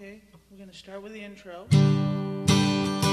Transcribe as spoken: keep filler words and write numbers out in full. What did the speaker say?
Okay, we're going to start with the intro.